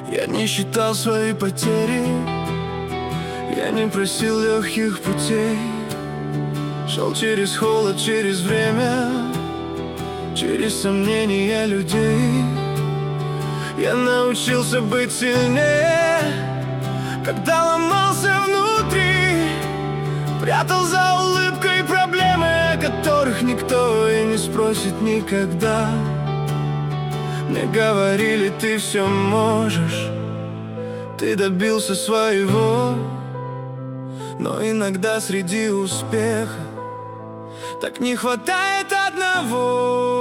Я не считал свои потери, я не просил легких путей. Шел через холод, через время, через сомнения людей. Я научился быть сильнее, когда ломался внутри. Прятал за улыбкой проблемы, о которых никто и не спросит никогда. Мне говорили, ты все можешь, ты добился своего. Но иногда среди успеха так не хватает одного.